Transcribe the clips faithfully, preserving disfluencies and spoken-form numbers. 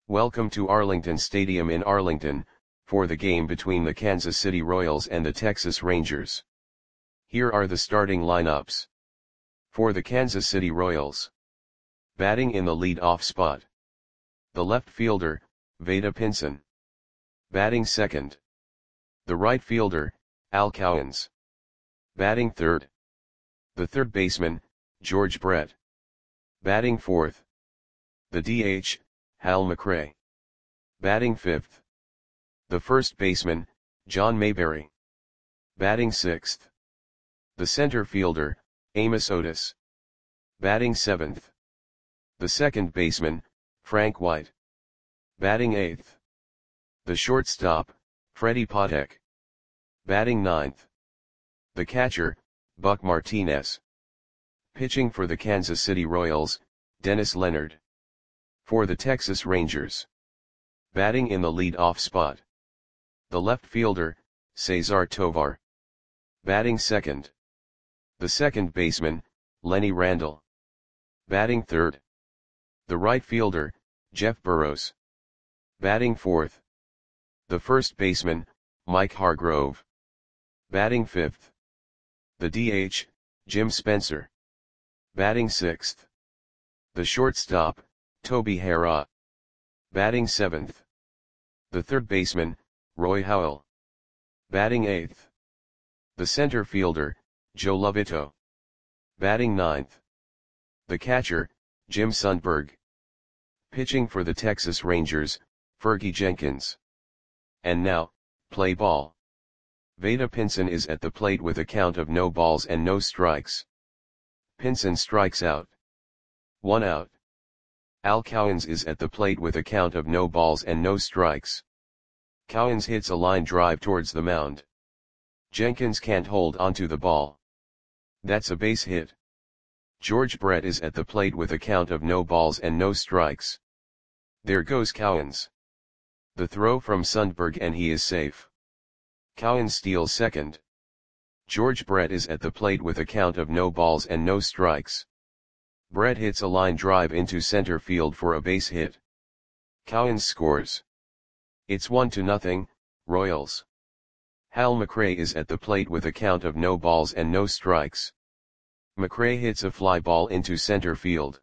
Welcome to Arlington Stadium in Arlington, for the game between the Kansas City Royals and the Texas Rangers. Here are the starting lineups. For the Kansas City Royals. Batting in the lead-off spot. The left fielder, Vada Pinson. Batting second. The right fielder, Al Cowens. Batting third. The third baseman, George Brett. Batting fourth. The D H, Hal McRae. Batting fifth. The first baseman, John Mayberry. Batting sixth. The center fielder, Amos Otis. Batting seventh. The second baseman, Frank White. Batting eighth. The shortstop, Freddie Patek. Batting ninth. The catcher, Buck Martinez. Pitching for the Kansas City Royals, Dennis Leonard. For the Texas Rangers. Batting in the lead-off spot. The left fielder, Cesar Tovar. Batting second. The second baseman, Lenny Randle. Batting third. The right fielder, Jeff Burroughs. Batting fourth. The first baseman, Mike Hargrove. Batting fifth. The D H, Jim Spencer. Batting sixth. The shortstop, Toby Harrah. Batting seventh. The third baseman, Roy Howell. Batting eighth. The center fielder, Joe Lovito. Batting ninth. The catcher, Jim Sundberg. Pitching for the Texas Rangers, Fergie Jenkins. And now, play ball. Vada Pinson is at the plate with a count of no balls and no strikes. Pinson strikes out. One out. Al Cowens is at the plate with a count of no balls and no strikes. Cowens hits a line drive towards the mound. Jenkins can't hold onto the ball. That's a base hit. George Brett is at the plate with a count of no balls and no strikes. There goes Cowens. The throw from Sundberg and he is safe. Cowens steals second. George Brett is at the plate with a count of no balls and no strikes. Brett hits a line drive into center field for a base hit. Cowens scores. It's one to nothing, Royals. Hal McRae is at the plate with a count of no balls and no strikes. McRae hits a fly ball into center field.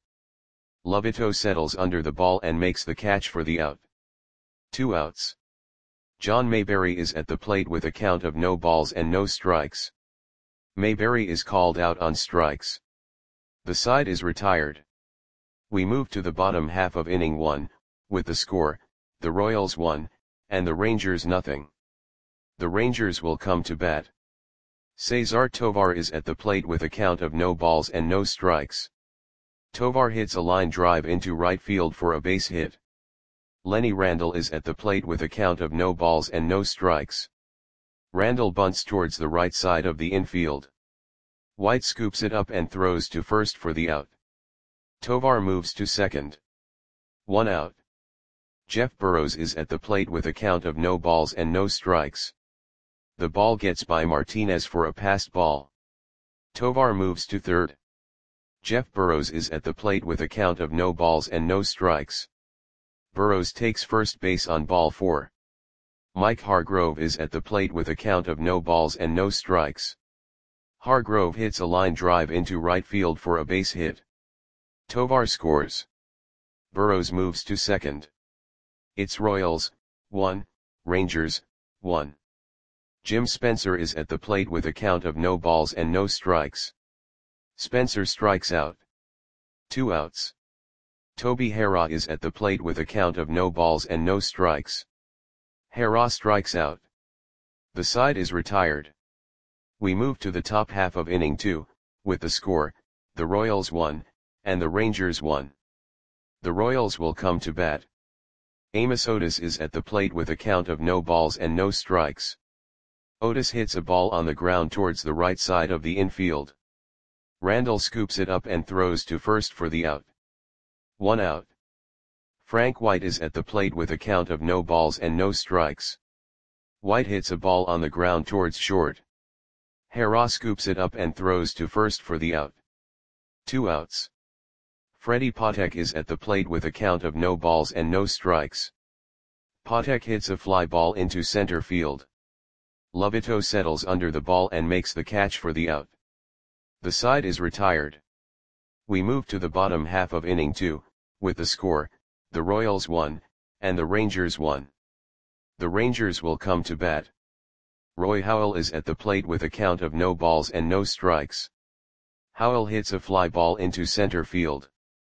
Lovito settles under the ball and makes the catch for the out. Two outs. John Mayberry is at the plate with a count of no balls and no strikes. Mayberry is called out on strikes. The side is retired. We move to the bottom half of inning one, with the score, the Royals one, and the Rangers nothing. The Rangers will come to bat. Cesar Tovar is at the plate with a count of no balls and no strikes. Tovar hits a line drive into right field for a base hit. Lenny Randle is at the plate with a count of no balls and no strikes. Randle bunts towards the right side of the infield. White scoops it up and throws to first for the out. Tovar moves to second. One out. Jeff Burroughs is at the plate with a count of no balls and no strikes. The ball gets by Martinez for a passed ball. Tovar moves to third. Jeff Burroughs is at the plate with a count of no balls and no strikes. Burroughs takes first base on ball four. Mike Hargrove is at the plate with a count of no balls and no strikes. Hargrove hits a line drive into right field for a base hit. Tovar scores. Burroughs moves to second. It's Royals, one, Rangers, one. Jim Spencer is at the plate with a count of no balls and no strikes. Spencer strikes out. Two outs. Toby Harrah is at the plate with a count of no balls and no strikes. Harrah strikes out. The side is retired. We move to the top half of inning two, with the score, the Royals one, and the Rangers one. The Royals will come to bat. Amos Otis is at the plate with a count of no balls and no strikes. Otis hits a ball on the ground towards the right side of the infield. Randle scoops it up and throws to first for the out. One out. Frank White is at the plate with a count of no balls and no strikes. White hits a ball on the ground towards short. Harrah scoops it up and throws to first for the out. Two outs. Freddie Patek is at the plate with a count of no balls and no strikes. Patek hits a fly ball into center field. Lovito settles under the ball and makes the catch for the out. The side is retired. We move to the bottom half of inning two, with the score, the Royals won, and the Rangers won. The Rangers will come to bat. Roy Howell is at the plate with a count of no balls and no strikes. Howell hits a fly ball into center field.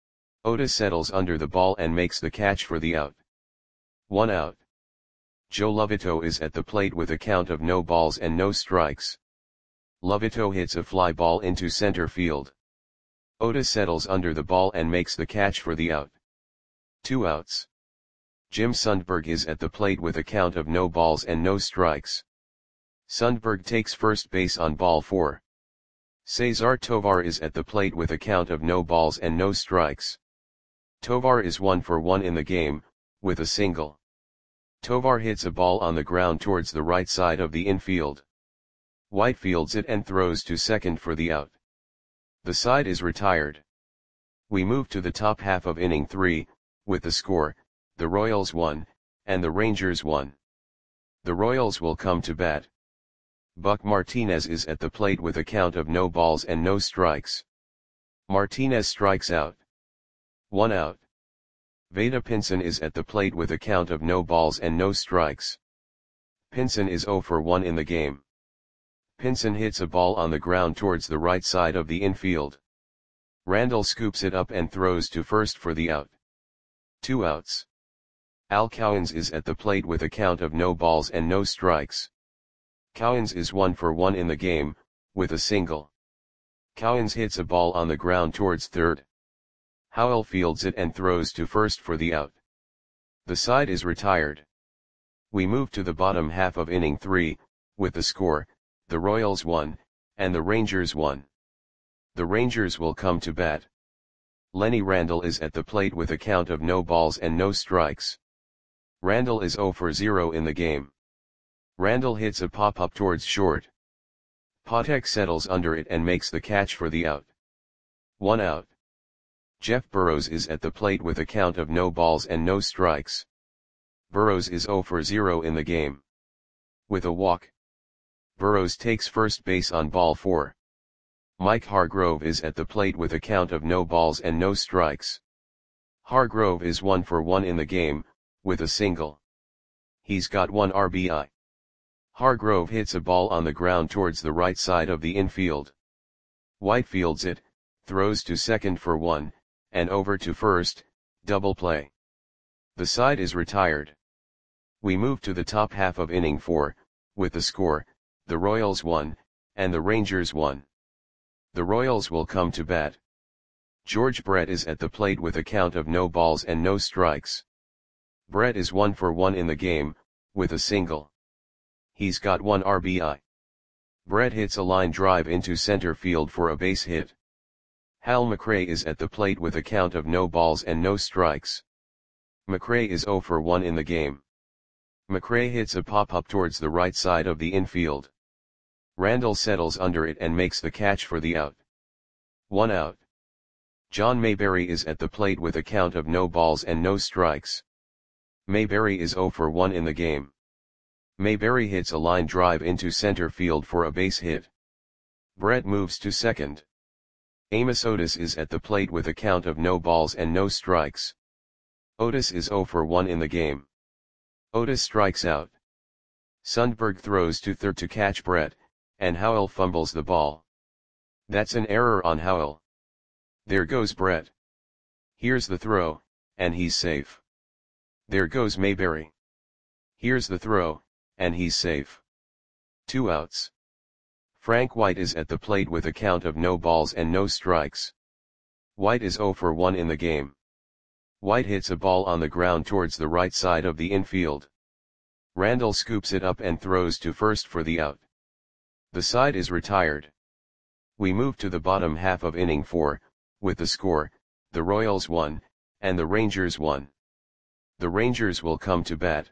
Otis settles under the ball and makes the catch for the out. One out. Joe Lovito is at the plate with a count of no balls and no strikes. Lovito hits a fly ball into center field. Otis settles under the ball and makes the catch for the out. Two outs. Jim Sundberg is at the plate with a count of no balls and no strikes. Sundberg takes first base on ball four. Cesar Tovar is at the plate with a count of no balls and no strikes. Tovar is one for one in the game, with a single. Tovar hits a ball on the ground towards the right side of the infield. White fields it and throws to second for the out. The side is retired. We move to the top half of inning three, with the score, the Royals won, and the Rangers won. The Royals will come to bat. Buck Martinez is at the plate with a count of no balls and no strikes. Martinez strikes out. One out. Vada Pinson is at the plate with a count of no balls and no strikes. Pinson is zero for one in the game. Pinson hits a ball on the ground towards the right side of the infield. Randall scoops it up and throws to first for the out. Two outs. Al Cowens is at the plate with a count of no balls and no strikes. Cowens is one for one in the game, with a single. Cowens hits a ball on the ground towards third. Howell fields it and throws to first for the out. The side is retired. We move to the bottom half of inning three, with the score, the Royals won, and the Rangers won. The Rangers will come to bat. Lenny Randle is at the plate with a count of no balls and no strikes. Randle is zero for zero in the game. Randle hits a pop-up towards short. Patek settles under it and makes the catch for the out. One out. Jeff Burrows is at the plate with a count of no balls and no strikes. Burrows is zero for zero in the game. With a walk. Burrows takes first base on ball four. Mike Hargrove is at the plate with a count of no balls and no strikes. Hargrove is one for one in the game, with a single. He's got one R B I. Hargrove hits a ball on the ground towards the right side of the infield. White fields it, throws to second for one, and over to first, double play. The side is retired. We move to the top half of inning four, with the score, the Royals won, and the Rangers won. The Royals will come to bat. George Brett is at the plate with a count of no balls and no strikes. Brett is one for one in the game, with a single. He's got one R B I. Brett hits a line drive into center field for a base hit. Hal McRae is at the plate with a count of no balls and no strikes. McRae is zero for one in the game. McRae hits a pop-up towards the right side of the infield. Randall settles under it and makes the catch for the out. One out. John Mayberry is at the plate with a count of no balls and no strikes. Mayberry is zero for one in the game. Mayberry hits a line drive into center field for a base hit. Brett moves to second. Amos Otis is at the plate with a count of no balls and no strikes. Otis is zero for one in the game. Otis strikes out. Sundberg throws to third to catch Brett, and Howell fumbles the ball. That's an error on Howell. There goes Brett. Here's the throw, and he's safe. There goes Mayberry. Here's the throw, and he's safe. Two outs. Frank White is at the plate with a count of no balls and no strikes. White is zero for one in the game. White hits a ball on the ground towards the right side of the infield. Randall scoops it up and throws to first for the out. The side is retired. We move to the bottom half of inning four, with the score, the Royals won, and the Rangers won. The Rangers will come to bat.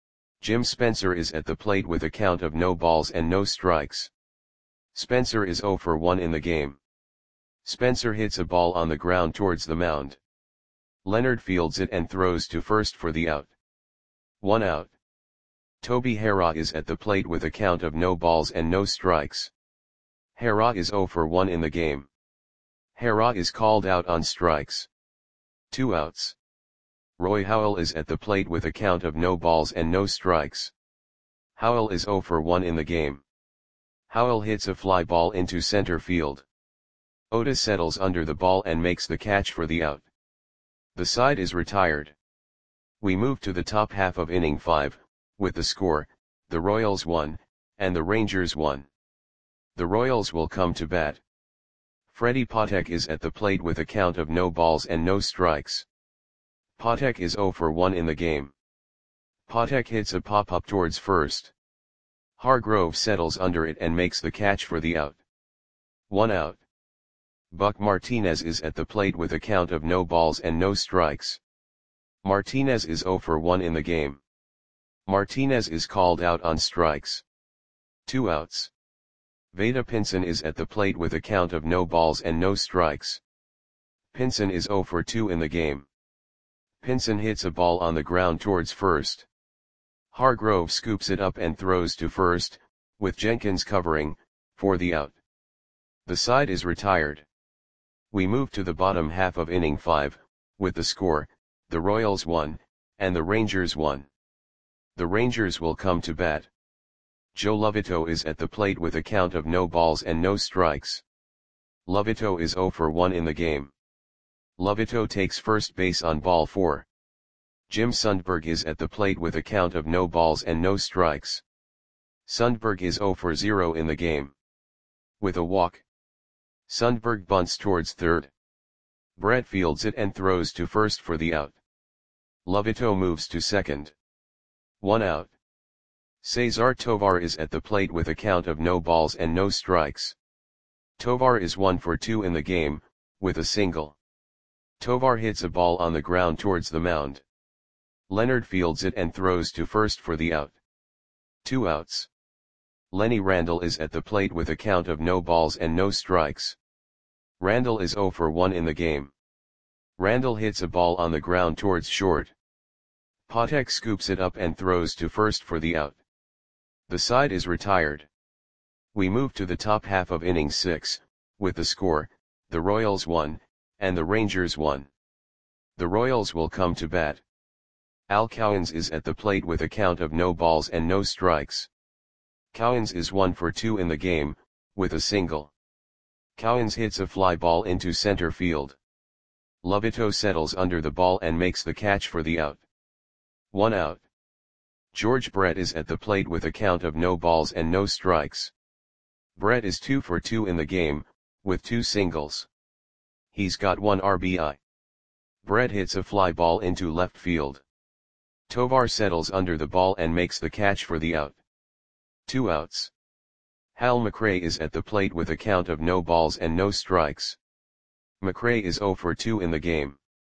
Jim Spencer is at the plate with a count of no balls and no strikes. Spencer is zero for one in the game. Spencer hits a ball on the ground towards the mound. Leonard fields it and throws to first for the out. One out. Toby Harrah is at the plate with a count of no balls and no strikes. Harrah is zero for one in the game. Harrah is called out on strikes. Two outs. Roy Howell is at the plate with a count of no balls and no strikes. Howell is zero for one in the game. Howell hits a fly ball into center field. Oda settles under the ball and makes the catch for the out. The side is retired. We move to the top half of inning five, with the score, the Royals won, and the Rangers won. The Royals will come to bat. Freddie Patek is at the plate with a count of no balls and no strikes. Patek is zero for one in the game. Patek hits a pop-up towards first. Hargrove settles under it and makes the catch for the out. One out. Buck Martinez is at the plate with a count of no balls and no strikes. Martinez is zero for one in the game. Martinez is called out on strikes. Two outs. Vada Pinson is at the plate with a count of no balls and no strikes. Pinson is zero for two in the game. Pinson hits a ball on the ground towards first. Hargrove scoops it up and throws to first, with Jenkins covering, for the out. The side is retired. We move to the bottom half of inning five, with the score, the Royals won, and the Rangers won. The Rangers will come to bat. Joe Lovito is at the plate with a count of no balls and no strikes. Lovito is zero for one in the game. Lovito takes first base on ball four. Jim Sundberg is at the plate with a count of no balls and no strikes. Sundberg is zero for zero in the game. With a walk, Sundberg bunts towards third. Brett fields it and throws to first for the out. Lovito moves to second. One out. Cesar Tovar is at the plate with a count of no balls and no strikes. Tovar is one for two in the game, with a single. Tovar hits a ball on the ground towards the mound. Leonard fields it and throws to first for the out. Two outs. Lenny Randall is at the plate with a count of no balls and no strikes. Randall is zero for one in the game. Randall hits a ball on the ground towards short. Patek scoops it up and throws to first for the out. The side is retired. We move to the top half of inning six, with the score, the Royals won, and the Rangers won. The Royals will come to bat. Al Cowens is at the plate with a count of no balls and no strikes. Cowens is one for two in the game, with a single. Cowens hits a fly ball into center field. Lovito settles under the ball and makes the catch for the out. One out. George Brett is at the plate with a count of no balls and no strikes. Brett is two for two in the game, with two singles. He's got one R B I. Brett hits a fly ball into left field. Tovar settles under the ball and makes the catch for the out. Two outs. Hal McRae is at the plate with a count of no balls and no strikes. McRae is zero for two in the game.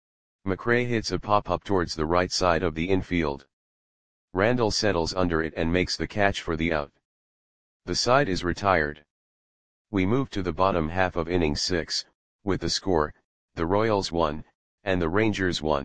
McRae hits a pop-up towards the right side of the infield. Randall settles under it and makes the catch for the out. The side is retired. We move to the bottom half of inning six, with the score, the Royals won, and the Rangers won.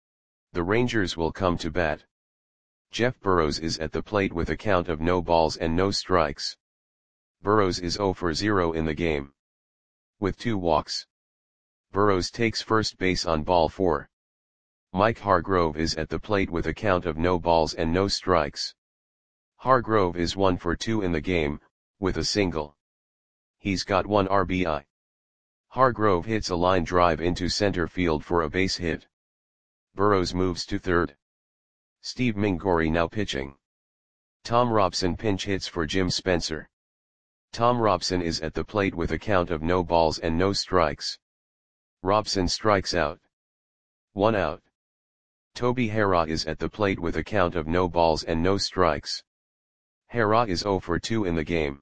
The Rangers will come to bat. Jeff Burrows is at the plate with a count of no balls and no strikes. Burrows is zero for zero in the game. With two walks. Burrows takes first base on ball four. Mike Hargrove is at the plate with a count of no balls and no strikes. Hargrove is one for two in the game, with a single. He's got one R B I. Hargrove hits a line drive into center field for a base hit. Burrows moves to third. Steve Mingori now pitching. Tom Robson pinch hits for Jim Spencer. Tom Robson is at the plate with a count of no balls and no strikes. Robson strikes out. One out. Toby Harrah is at the plate with a count of no balls and no strikes. Harrah is zero for two in the game.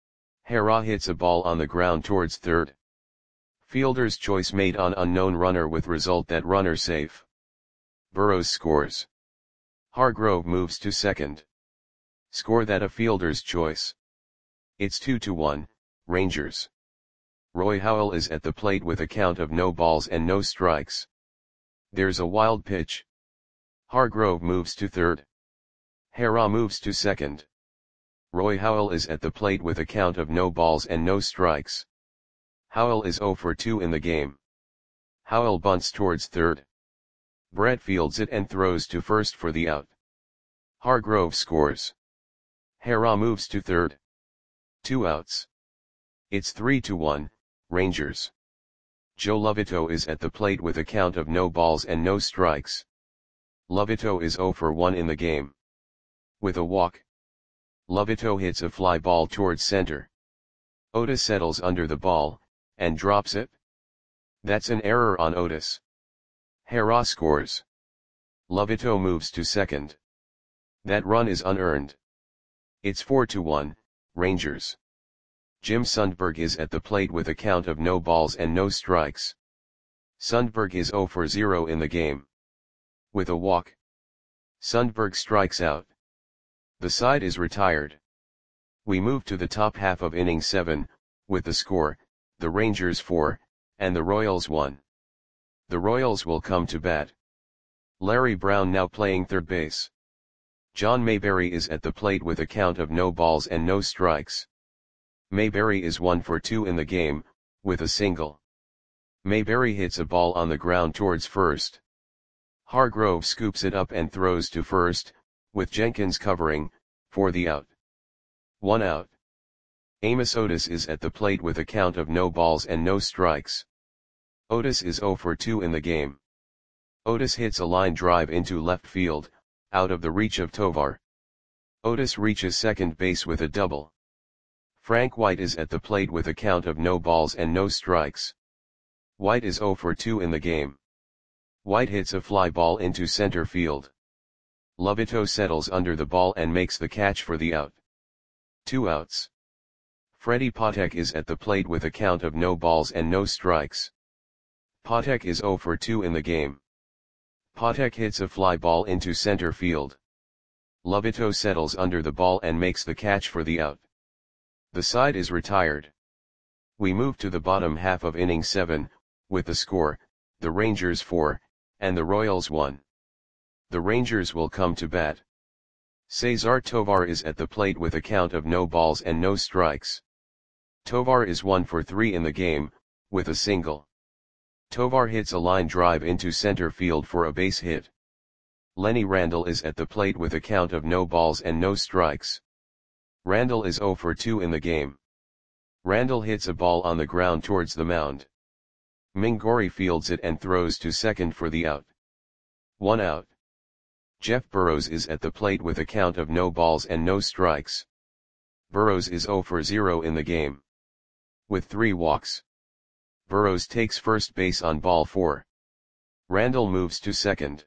Harrah hits a ball on the ground towards third. Fielder's choice made on unknown runner with result that runner safe. Burrows scores. Hargrove moves to second. Score that a fielder's choice. It's two to one, Rangers. Roy Howell is at the plate with a count of no balls and no strikes. There's a wild pitch. Hargrove moves to third. Hara moves to second. Roy Howell is at the plate with a count of no balls and no strikes. Howell is zero for two in the game. Howell bunts towards third. Brett fields it and throws to first for the out. Hargrove scores. Hara moves to third. Two outs. It's three to one, Rangers. Joe Lovito is at the plate with a count of no balls and no strikes. Lovito is zero for one in the game. With a walk, Lovito hits a fly ball towards center. Otis settles under the ball, and drops it. That's an error on Otis. Hara scores. Lovito moves to second. That run is unearned. It's four to one, Rangers. Jim Sundberg is at the plate with a count of no balls and no strikes. Sundberg is zero for zero in the game. With a walk, Sundberg strikes out. The side is retired. We move to the top half of inning seven, with the score, the Rangers four, and the Royals one. The Royals will come to bat. Larry Brown now playing third base. John Mayberry is at the plate with a count of no balls and no strikes. Mayberry is one for two in the game, with a single. Mayberry hits a ball on the ground towards first. Hargrove scoops it up and throws to first, with Jenkins covering, for the out. One out. Amos Otis is at the plate with a count of no balls and no strikes. Otis is zero for two in the game. Otis hits a line drive into left field, out of the reach of Tovar. Otis reaches second base with a double. Frank White is at the plate with a count of no balls and no strikes. White is zero for two in the game. White hits a fly ball into center field. Lovito settles under the ball and makes the catch for the out. Two outs. Freddie Patek is at the plate with a count of no balls and no strikes. Patek is zero for two in the game. Patek hits a fly ball into center field. Lovito settles under the ball and makes the catch for the out. The side is retired. We move to the bottom half of inning seven, with the score, the Rangers four, and the Royals one. The Rangers will come to bat. Cesar Tovar is at the plate with a count of no balls and no strikes. Tovar is one for three in the game, with a single. Tovar hits a line drive into center field for a base hit. Lenny Randle is at the plate with a count of no balls and no strikes. Randle is zero for two in the game. Randle hits a ball on the ground towards the mound. Mingori fields it and throws to second for the out. One out. Jeff Burrows is at the plate with a count of no balls and no strikes. Burrows is zero for zero in the game. With three walks, Burrows takes first base on ball four. Randle moves to second.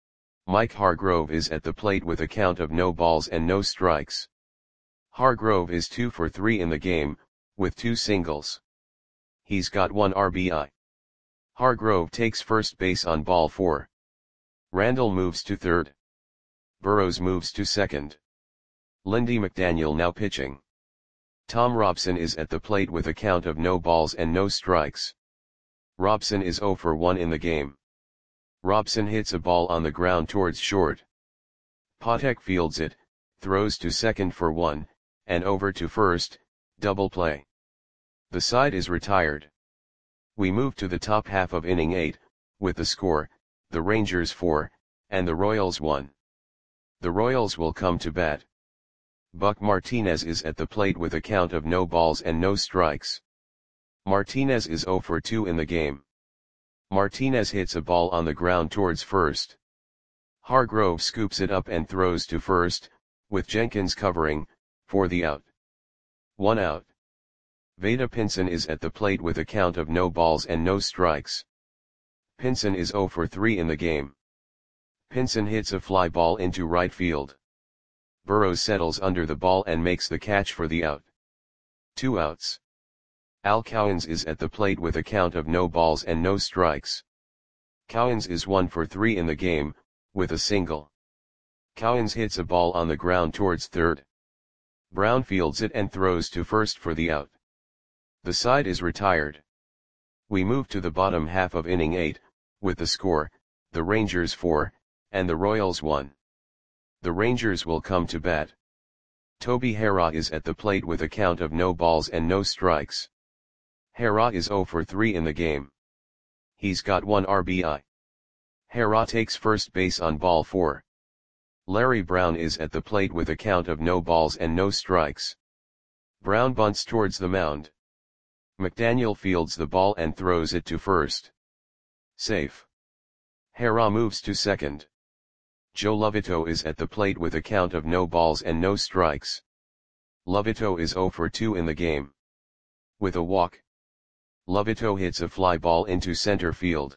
Mike Hargrove is at the plate with a count of no balls and no strikes. Hargrove is two for three in the game, with two singles. He's got one R B I. Hargrove takes first base on ball four. Randle moves to third. Burrows moves to second. Lindy McDaniel now pitching. Tom Robson is at the plate with a count of no balls and no strikes. Robson is zero for one in the game. Robson hits a ball on the ground towards short. Patek fields it, throws to second for one, and over to first, double play. The side is retired. We move to the top half of inning eight, with the score, the Rangers four, and the Royals one. The Royals will come to bat. Buck Martinez is at the plate with a count of no balls and no strikes. Martinez is zero for two in the game. Martinez hits a ball on the ground towards first. Hargrove scoops it up and throws to first, with Jenkins covering, for the out. One out. Vada Pinson is at the plate with a count of no balls and no strikes. Pinson is zero for three in the game. Pinson hits a fly ball into right field. Burrows settles under the ball and makes the catch for the out. Two outs. Al Cowens is at the plate with a count of no balls and no strikes. Cowens is one for three in the game, with a single. Cowens hits a ball on the ground towards third. Brown fields it and throws to first for the out. The side is retired. We move to the bottom half of inning eight, with the score, the Rangers four, and the Royals one. The Rangers will come to bat. Toby Harrah is at the plate with a count of no balls and no strikes. Harrah is oh for three in the game. He's got one R B I. Harrah takes first base on ball four. Larry Brown is at the plate with a count of no balls and no strikes. Brown bunts towards the mound. McDaniel fields the ball and throws it to first. Safe. Harrah moves to second. Joe Lovito is at the plate with a count of no balls and no strikes. Lovito is oh for two in the game. With a walk, Lovito hits a fly ball into center field.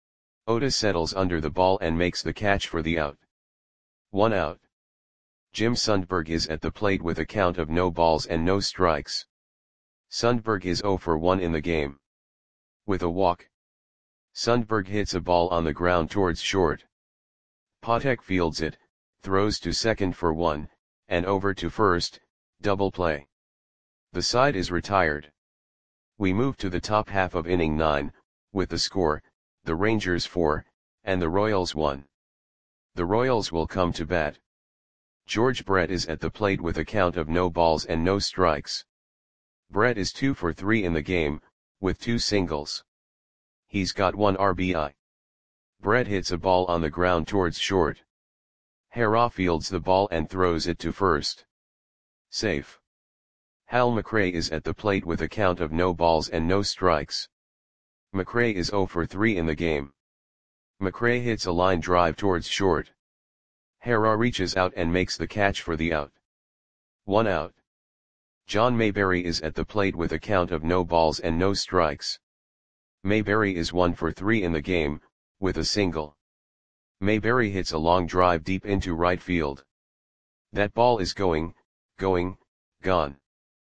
Otis settles under the ball and makes the catch for the out. One out. Jim Sundberg is at the plate with a count of no balls and no strikes. Sundberg is oh for one in the game. With a walk, Sundberg hits a ball on the ground towards short. Patek fields it, throws to second for one, and over to first, double play. The side is retired. We move to the top half of inning nine, with the score, the Rangers four, and the Royals one. The Royals will come to bat. George Brett is at the plate with a count of no balls and no strikes. Brett is two for three in the game, with two singles. He's got one R B I. Brett hits a ball on the ground towards short. Harrah fields the ball and throws it to first. Safe. Hal McRae is at the plate with a count of no balls and no strikes. McRae is oh for three in the game. McRae hits a line drive towards short. Harrah reaches out and makes the catch for the out. One out. John Mayberry is at the plate with a count of no balls and no strikes. Mayberry is one for three in the game, with a single. Mayberry hits a long drive deep into right field. That ball is going, going, gone.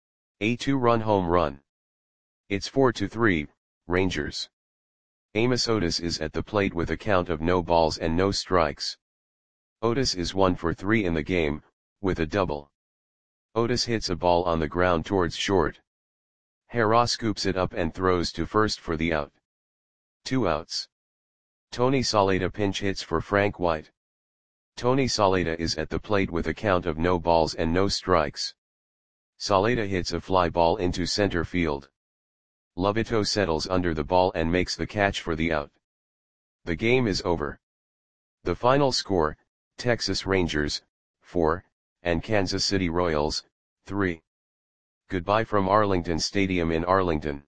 A two-run home run. It's four to three, Rangers. Amos Otis is at the plate with a count of no balls and no strikes. Otis is one for three in the game, with a double. Otis hits a ball on the ground towards short. Harrah scoops it up and throws to first for the out. Two outs. Tony Saleta pinch hits for Frank White. Tony Saleta is at the plate with a count of no balls and no strikes. Saleta hits a fly ball into center field. Lovito settles under the ball and makes the catch for the out. The game is over. The final score, Texas Rangers, four, and Kansas City Royals, three. Goodbye from Arlington Stadium in Arlington.